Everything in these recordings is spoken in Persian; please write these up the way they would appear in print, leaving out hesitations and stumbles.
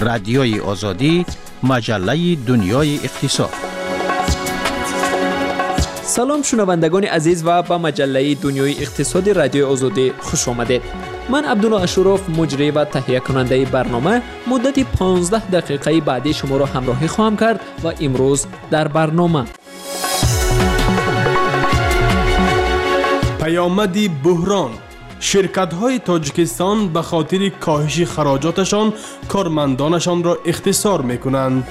رادیوی آزادی، مجله دنیای اقتصاد. سلام شنوندگان عزیز و به مجله دنیای اقتصاد رادیوی آزادی خوش آمدید. من عبدالله اشرف مجری و تهیه کننده برنامه مدت 15 دقیقه بعدی شما را همراهی خواهم کرد و امروز در برنامه پیامد بحران، شرکت‌های تاجیکستان به خاطر کاهش خراجاتشان کارمندانشان را اختصار می‌کنند.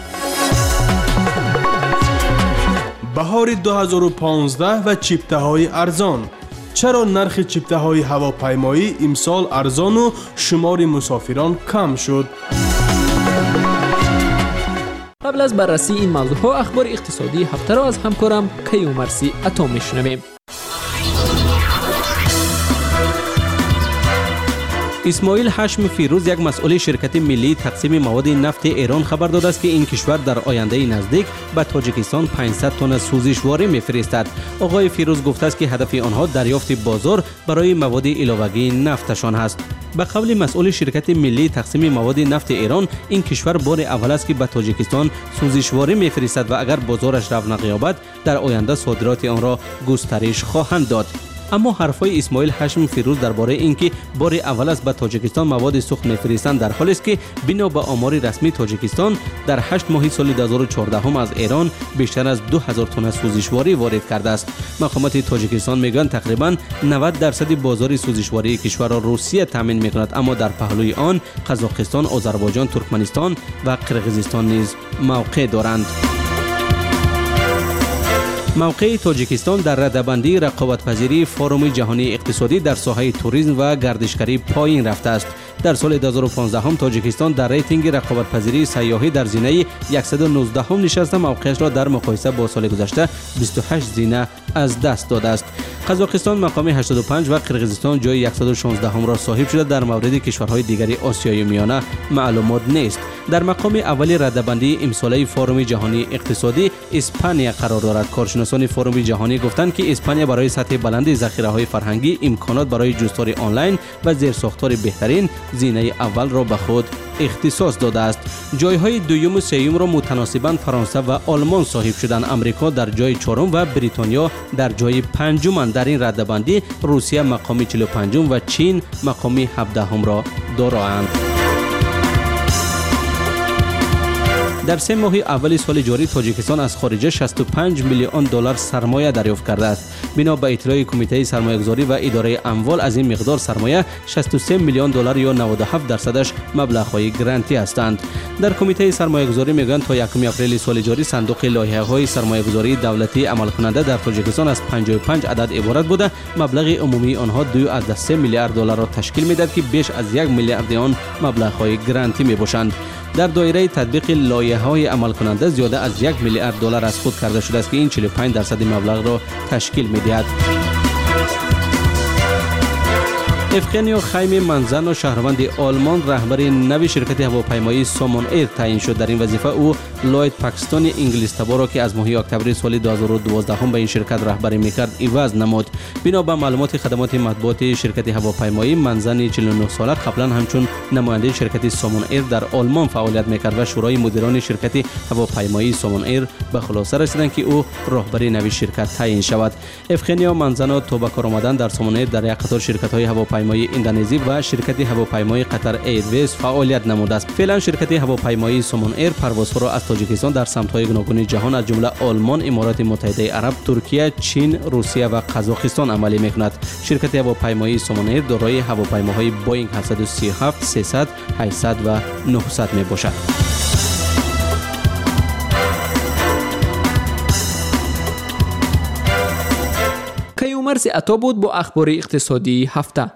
بهار 2015 و چیپته‌های ارزان. چرا نرخ چیپته‌های هواپیمایی امسال ارزان و شمار مسافران کم شد؟ قبل از بررسی این موضوعها اخبار اقتصادی هفته را از همکارم کیومرثی عطا میشنویم. اسماعیل هاشم فیروز، یک مسئول شرکت ملی تقسیم مواد نفت ایران، خبر داده است که این کشور در آینده نزدیک به تاجیکستان 500 تن سوزشواری می‌فرستد. آقای فیروز گفته است که هدف آنها دریافت بازار برای مواد علاوه‌ای نفتشان است. به قول مسئول شرکت ملی تقسیم مواد نفت ایران، این کشور بار اول است که به تاجیکستان سوزشواری می‌فرستد و اگر بازارش رونق یابد در آینده صادرات آن را گسترش خواهند داد. اما حرفای اسماعیل هاشم فیروز درباره اینکه بار اول است به تاجیکستان مواد سوخت می‌فرستند در حالی است که بنا به آمار رسمی تاجیکستان در 8 ماه سال 2014 از ایران بیشتر از 2000 تن سوزشواری وارد کرده است. مقامات تاجیکستان میگویند تقریباً 90% بازار سوزشواری کشور را روسیه تامین می‌کند، اما در پهلوی آن قزاقستان، آذربایجان، ترکمنستان و قرقیزستان نیز موقع دارند. موقع تاجیکستان در رده‌بندی رقابت‌پذیری فورم جهانی اقتصادی در ساحه توریسم و گردشگری پایین رفته است. در سال 2015 هم تاجیکستان در ریتینگ رقابت‌پذیری سیاحی در زینه 119 نشسته موقعش را در مقایسه با سال گذشته 28 زینه از دست داده است. قزاقستان مقام 85 و قرقیزستان جای 116 را صاحب شده. در مورد کشورهای دیگری آسیای میانه معلومات نیست. در مقام اول رده‌بندی امساله فورم جهانی اقتصادی اسپانیا قرار دارد. کارشناسان فورم جهانی گفتند که اسپانیا برای سطح بلند ذخیره‌های فرهنگی، امکانات برای جستار آنلاین و زیرساختار بهترین زینه اول را به خود اختصاص داده است. جایهای دوم و سوم را متناسباً فرانسه و آلمان صاحب شدند. امریکا در جای چهارم و بریتانیا در جای پنجم. در این رده‌بندی روسیه مقام 45 و چین مقام 17 را دارند. در 3 ماه اول سال جاری تاجیکستان از خارجه 65 میلیون دلار سرمایه دریافت کرده است. بنا به اطلاع کمیته سرمایه‌گذاری و اداره اموال از این مقدار سرمایه 63 میلیون دلار یا 97% مبلغ‌های گرانتی هستند. در کمیته سرمایه‌گذاری میگویند تا 1 اپریل سال جاری صندوق لایحه‌های سرمایه‌گذاری دولتی عمل کننده در تاجیکستان از 55 عدد عبارت بوده. مبلغ عمومی آنها 2.3 میلیارد دلار را تشکیل می‌دهد که بیش از 1 میلیارد آن مبلغ‌های گرانتی میباشند. در دایره تطبیق لایحه‌های عمل کننده زیاده از 1 میلیارد دلار از خود کرده شده است که این 45% مبلغ را تشکیل می‌دهد. افغانیو خیم منزن شهروند آلمان رهبر نوی شرکت هواپیمایی سامون ایر تعیین شد. در این وظیفه او لوید پاکستانی انگلیس تبار را که از ماه اکتبر سال 2012 به این شرکت رهبری میکرد عوض نمود. بنا به معلومات خدمات مطبوعاتی شرکت هواپیمایی، منزن 49 ساله قبلا همچون نماینده شرکت سامون ایر در آلمان فعالیت میکرد و شورای مدیران شرکت هواپیمایی سامون ایر به خلاصه رسیدند که او رهبر نوی شرکت تعیین شود. افغانیو منزن تو به کار آمدن در سامون ایر در یک قطار شرکت‌های هواپیمایی اندونزی و شرکت هواپیمایی قطر ایرویز فعالیت نموده است. فعلا شرکت هواپیمایی سامون ایر پروازها را از تاجیکستان در سمت‌های گوناگون جهان از جمله آلمان، امارات متحده عرب، ترکیه، چین، روسیه و قزاقستان عملی می‌کند. شرکت هواپیمایی سامون ایر دارای هواپیماهای بوئینگ 737، 300، 800 و 900 میباشد. کیومرثی عطا بود با اخبار اقتصادی هفته.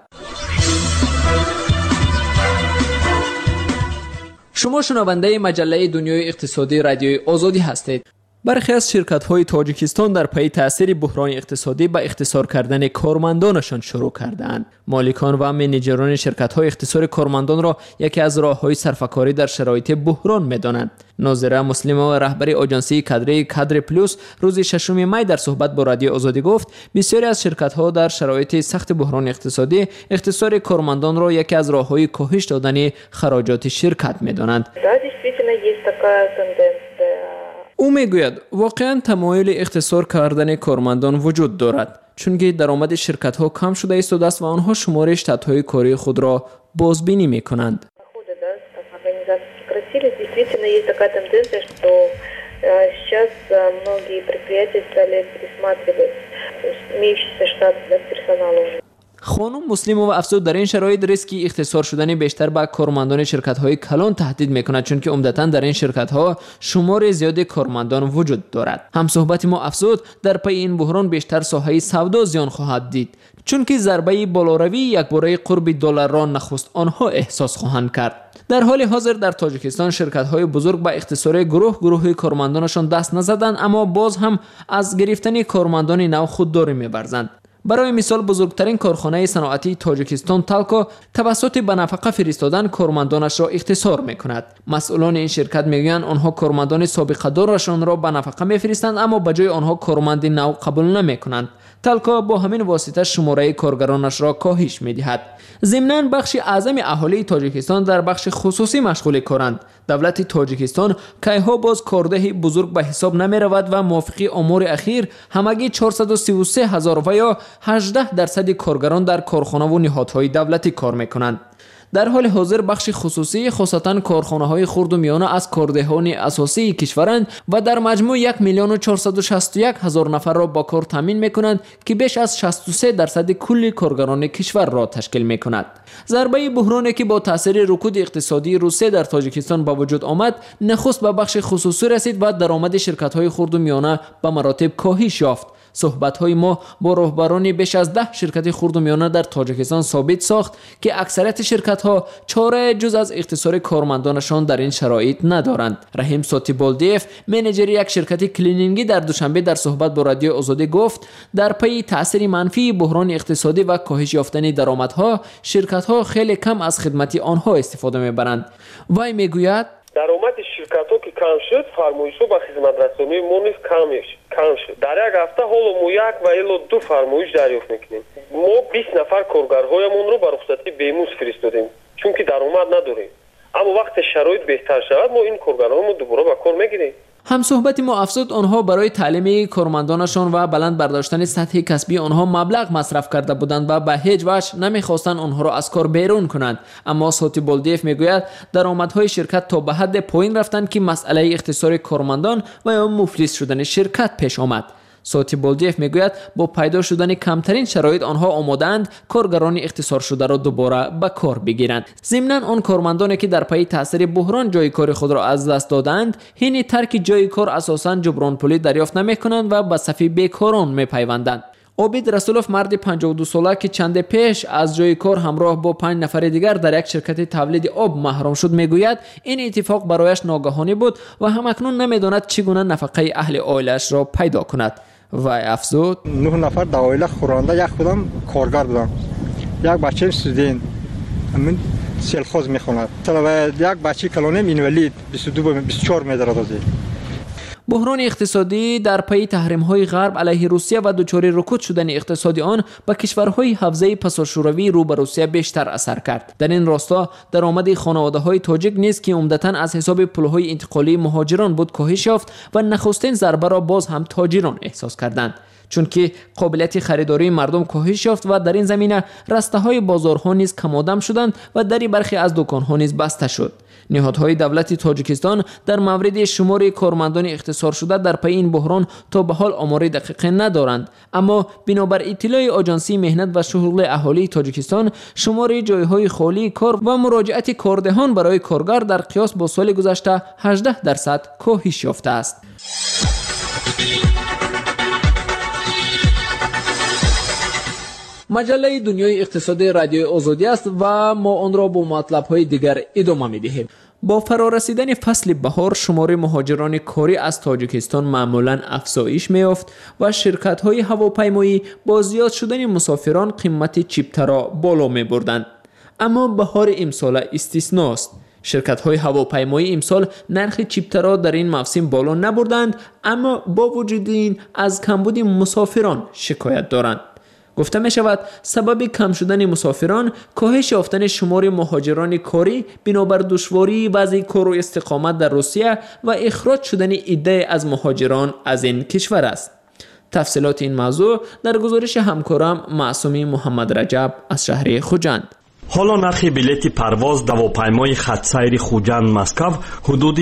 شما شنونده مجله دنیای اقتصادی رادیوی آزادی هستید. برخی از شرکت‌های تاجیکستان در پی تأثیر بحران اقتصادی به اختصار کردن کارمندانشان شروع کردند. مالکان و منیجران شرکت‌های اختصار کارمندان را یکی از راه‌های صرفه‌کاری در شرایط بحران می‌دانند. ناظره مسلمه و رهبر آژانسی کادر پلوس روز 6 می در صحبت با رادیو آزادی گفت بسیاری از شرکت‌ها در شرایط سخت بحران اقتصادی اختصار کارمندان را یکی از راه‌های کاهش دادن خراجات شرکت می‌دانند. او میگوید واقعا تمایل اختصار کردن کارمندان وجود دارد چون درآمد شرکت‌ها کم شده است و آنها شمار اشتات‌های کاری خود را بازبینی می‌کنند. Действительно есть такая тенденция, что сейчас многие предприятия стали пересматривать имеющийся штат персонала. خانم مسلم و افزود در این شرایط ریسکی اختصار شدن بیشتر به کارمندان شرکت‌های کلان تهدید می‌کند چون که عمدتاً در این شرکت‌ها شمار زیاد کارمندان وجود دارد. هم صحبت ما افزود در پی این بحران بیشتر ساحه سودا زیان خواهد دید چون که ضربه بالاروی یکباره قرب دلار را نخست آنها احساس خواهند کرد. در حال حاضر در تاجیکستان شرکت‌های بزرگ به اختصار گروه کارمندانشان دست نزدند اما باز هم از گرفتن کارمندان نو خودداری می‌ورزند. برای مثال بزرگترین کارخانه صنعتی تاجیکستان تالکو توسط به نفقه فرستادن کارمندانش را اختصار می‌کند. مسئولان این شرکت می‌گویند آنها کارمندان سابقه دارشان را به نفقه می‌فرستند اما به جای آنها کارمند نو قبول نمی‌کنند. تالکو با همین واسطه شماره کارگرانش را کاهش می‌دهد. ضمناً بخش اعظم اهالی تاجیکستان در بخش خصوصی مشغول کارند. دولت تاجیکستان کایها باز کارده بزرگ به حساب نمی رود و موافقی امور اخیر همگی 433,000 و یا 18% کارگران در کارخانه و نهادهای دولتی کار میکنند. در حال حاضر بخش خصوصی خصوصاً کارخانه‌های خرد و میانه از کاردهان اساسی کشورند و در مجموع 1,461,000 نفر را با کار تامین می‌کنند که بیش از 63% کل کارگران کشور را تشکیل می‌کند. ضربه بحرانی که با تاثیر رکود اقتصادی روسیه در تاجیکستان به وجود آمد نخست به بخش خصوصی رسید و درآمد شرکت‌های خرد و میانه به مراتب کاهش یافت. صحبت‌های ما با رهبران بیش از 10 شرکت خرد و میانه در تاجیکستان ثابت ساخت که اکثریت شرکت‌ها چاره جز از اختصار کارمندانشان در این شرایط ندارند. رحیم ساتیبالدیف منیجر یک شرکت کلینینگی در دوشنبه در صحبت با رادیو آزادی گفت در پی تاثیر منفی بحران اقتصادی و کاهش یافتن درآمدها شرکت‌ها خیلی کم از خدمت آنها استفاده می‌برند. وی میگوید даромади ширкатҳо ки кам шуд фармоишҳо ба хизматрасонии мо низ кам шуд. дар як ҳафта ҳоло мо 1 ва ило 2 фармоиш дарёфт мекунем. мо 20 нафар коргарҳоямонро ба рухсати бемуз фиристодем чунки даромад надорем. аммо вақте шароит беҳтар шавад мо ин коргарҳоро дубора ба кор мегирем. هم صحبت ما افزود آنها برای تعلیم کارمندانشان و بلند برداشتن سطح کسبی آنها مبلغ مصرف کرده بودند و به هیچ وجه نمیخواستند آنها را از کار بیرون کنند. اما ساتیبالدیف میگوید درآمدهای شرکت تا به حد پایین رفتند که مسئله اختصار کارمندان و یا مفلس شدن شرکت پیش آمد. ساتیبالدیف میگوید با پیدا شدن کمترین شرایط آنها آماده‌اند کارگران اختصار شده را دوباره به کار بگیرند. ضمناً آن کارمندانی که در پی تاثیر بحران جای کار خود را از دست دادند حین ترک جای کار اساساً جبران پولی دریافت نمی‌کنند و به صف بیکاران می‌پیوندند. عابد رسولوف مرد 52 ساله که چند پیش از جای کار همراه با 5 نفر دیگر در یک شرکت تولید آب محروم شد میگوید این اتفاق برایش ناگهانی بود و همکنون نمیداند چگونه نفقه اهل عائله‌اش را پیدا کند. و افزود 9 نفر در عائله خورنده یک خودم کارگر بودم. یک بچه استودنت همین سلخوز میخواند. و یک بچه کلانم اینولید 22-24 میدارد از بحران اقتصادی در پی تحریم‌های غرب علیه روسیه و دچار رکود شدن اقتصادی آن به کشورهای حوزه پساشوروی رو به روسیه بیشتر اثر کرد. در این راستا درآمد خانواده‌های تاجیک نیز که عمدتاً از حساب پل‌های انتقالی مهاجران بود کاهش یافت و نخستین ضربه را باز هم تاجران احساس کردند. چون که قابلیت خریداری مردم کاهش یافت و در این زمینه رسته‌های بازارها نیز کم‌آدم شدند و در برخی از دکان‌ها نیز بسته شد. نهادهای دولت تاجیکستان در مورد شمار کارمندان اختصار شده در پی این بحران تا به حال آمار دقیق ندارند، اما بنابر اطلاع آژانسی مهنت و شغل اهالی تاجیکستان شمار جایهای خالی کار و مراجعت کاردهان برای کارگر در قیاس با سال گذشته 18% کاهش یافته است. مجله دنیای اقتصادی رادیو آزادی است و ما آن را با مطلب‌های دیگر ادامه می‌دهیم. با فرارسیدن فصل بهار شمار مهاجران کاری از تاجیکستان معمولاً افزایش می‌یافت و شرکت‌های هواپیمایی با زیاد شدن مسافران قیمت چیپتر را بالا می‌بردند. اما بهار امسال استثناست. شرکت‌های هواپیمایی امسال نرخ چیپتر را در این موسم بالا نبردند، اما با وجود این از کمبود مسافران شکایت دارند. گفته می شود سبب کم شدن مسافران کاهش یافتن شمار مهاجران کاری بنابر دشواری وضع کار و استقامت در روسیه و اخراج شدن عده از مهاجران از این کشور است. تفصیلات این موضوع در گزارش همکارم معصومی محمد رجب از شهر خوجند. حالا نرخ بلیت پرواز هواپیمای خط‌سیر خوجند مسکو حدود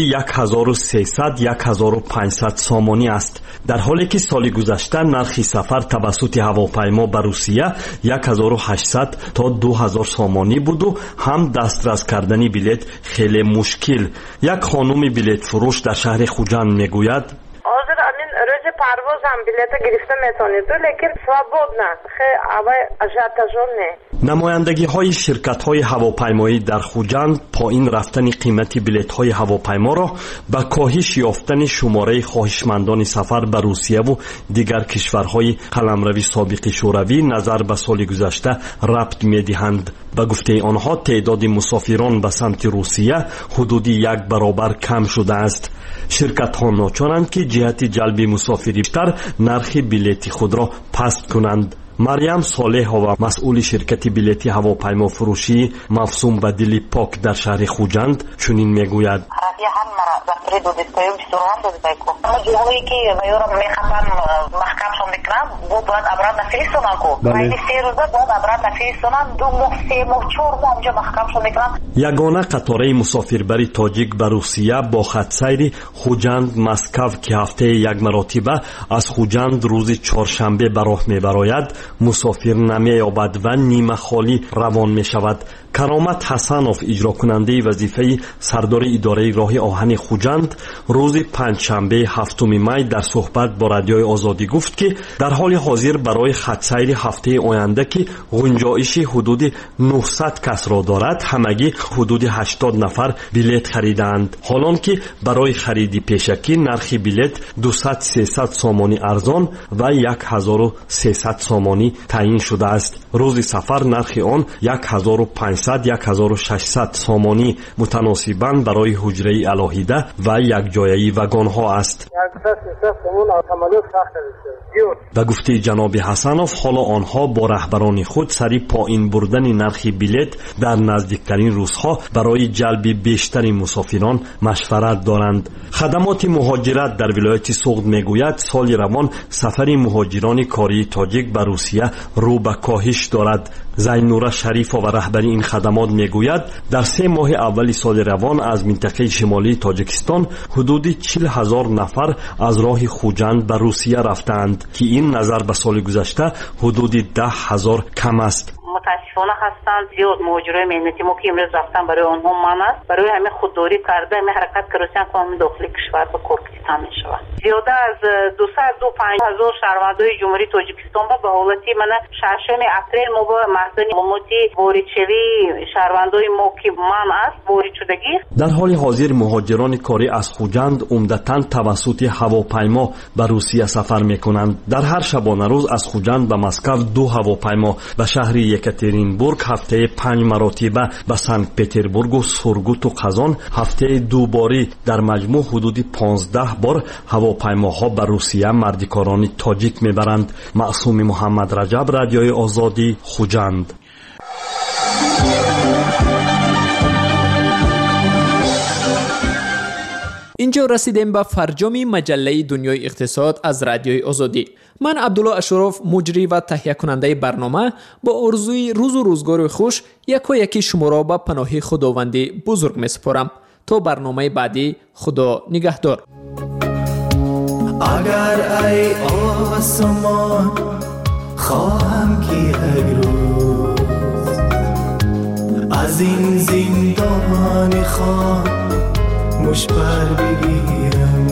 1300-1500 سامانی است، در حالی که سال گذشته نرخ سفر توسط هواپیما به روسیه 1800 تا 2000 سامانی بود و هم دسترس کردن بلیت خیلی مشکل. یک خانم بلیت فروش در شهر خوجند میگوید پرواز هم بلیت گرفته میتونید لیکن سوابود نه خیلی اوای اجاتجون نه. نمایندگی های شرکت های هواپیمایی در خوجند پایین رفتن قیمت بلیت های هواپیما را به کاهش یافتن شماره خواهشمندان سفر به روسیه و دیگر کشورهای قلمروی سابق شوروی نظر به سال گذشته ربط میدهند. به گفته آنها تعداد مسافران به سمت روسیه حدود 1 برابر کم شده است. شرکت ها ناچارند که جهت جلب مسافری بیشتر نرخ بلیت خود را پست کنند. مریم صالح و مسئول شرکت بلیت هواپیما فروشی مفصوم به دل پاک در شهر خوجند چنین میگوید: یگانه قطاره مسافربری تاجیک به روسیه با خط‌سیر خوجند مسکو که هفته یک مرتبه از خوجند روز چهارشنبه به راه میبراید مسافر نمی‌یابد و نیمه خالی روان می‌شود. کرامت حسنوف اجرا کننده وظیفه سردار اداره راه آهن خوجند روز پنجشنبه 7 می در صحبت با رادیوی آزادی گفت که در حال حاضر برای خط‌سیر هفته آینده که گنجایش حدود 900 کس را دارد همگی حدود 80 نفر بلیت خریدند، حالان که برای خرید پیشکی نرخ بلیت 200-300 سامانی ارزان و 1300 سامانی تعیین شده است. روز سفر نرخ آن 1500-1600 سامانی متناسباً برای حجره علاهیده و یک جایه وگان ها است. به گفته جناب حسنوف حالا آنها با رهبران خود سری پایین بردن نرخ بلیت در نزدیکترین روزها برای جلب بیشتر مسافران مشورت دارند. خدمات مهاجرت در ولایت سوغد میگوید سال روان سفر مهاجران کاری تاجیک به روسیه رو به کاهش دارد. زینورا شریف و رهبر این خدمات میگوید در 3 ماه اول سال روان از منطقه شمالی تاجیکستان حدود 40,000 نفر از راه خوجند به روسیه رفتند که این نظر به سال گذشته حدود 10,000 کم است. متاسفانه هستند زیاد مهاجرای مهنتی ما که امروز رفتن برای آنها من است برای همه خودداری کرده همه حرکت کردن که داخل کشور به کار گرفتن میشود. زیاده از 205,000 شهروندان جمهوری تاجیکستان به حالتی من ششم اپریل ما با محض معلوماتی واردشوی شهروندان ما که من است وارد شدگی. در حال حاضر مهاجران کاری از خوجند عمدتاً توسط هواپیما به روسیه سفر میکنند. در هر شبانه روز از خوجند به مسکو 2 هواپیما به شهر یکاترینبورگ هفته 5 مرتبه به سنت پترزبورگ و سورگوت و قزان هفته 2 باری در مجموع حدود 15 بار هواپیماها به روسیه مردکاران تاجیک میبرند. معصوم محمد رجب، رادیوی آزادی، خوجند. اینجا رسیدیم به فرجام مجله دنیای اقتصاد از رادیوی آزادی. من عبدالله اشرف مجری و تهیه کننده برنامه با آرزوی روز و روزگار خوش یکی شما را به پناه خداوند بزرگ می سپارم. تا برنامه بعدی خدا نگهدار. اگر ای آسمان خواهم که یک روز از این زندان خاموش پر بگیرم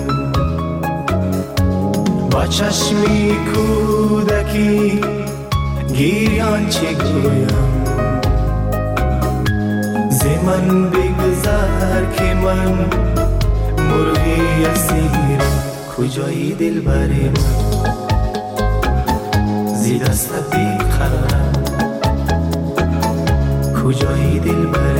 با چشمی کودکی گیریان چه گویم ز من بگذر که من مرغی اسیر کجایی دلبر من زی دست بی خرم کجایی دلبر